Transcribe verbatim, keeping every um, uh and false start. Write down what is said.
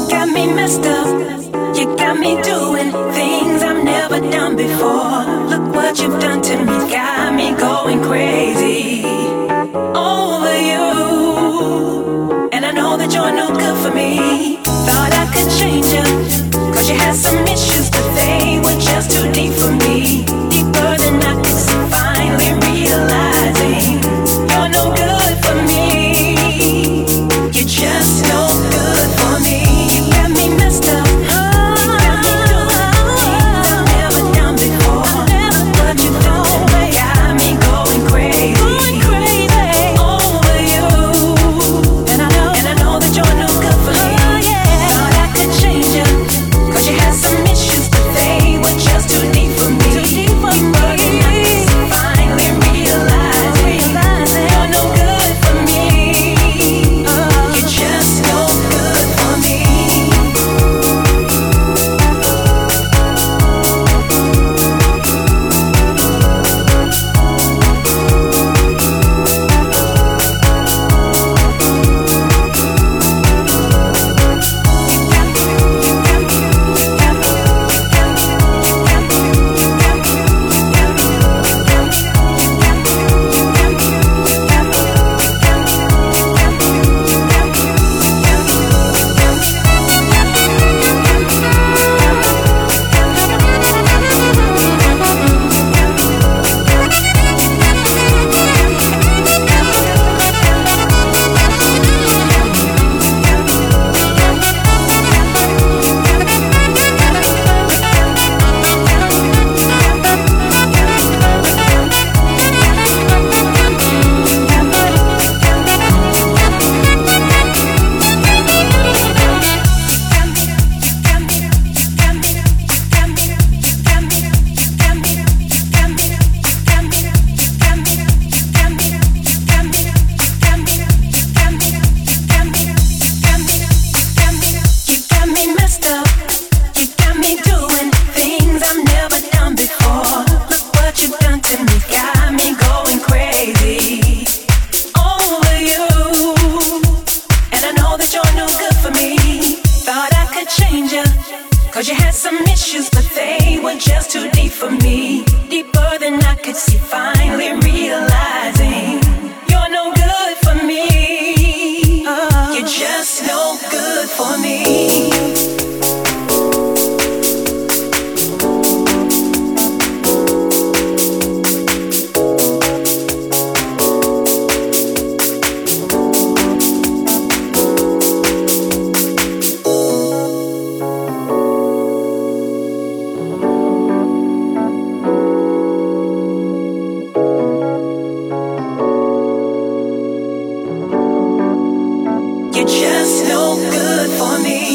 got me messed up. You got me doing things I've never done before. Look what you've done to me, got me going crazy over you. And I know that you're no good for me. Thought I could change you, cause you had some issues, but they were just too deep for me. Deeper than I could see, finally realizing you're no good for me. You're just no good for me. You got me messed up. You got me doing things I've never done before. Look what you've done to me, got me going crazy over you. And I know, and I know that you're no good for me. Thought I could change you, cause you had some issues, but they were just too deep for me. Deeper than I could see, finally realizing you're no good for me. You're just no good for me. Cause you had some issues, but they were just too deep for me. Deeper than I could see, finally realizing you're no good for me. You're just no good for me. You're just no good for me.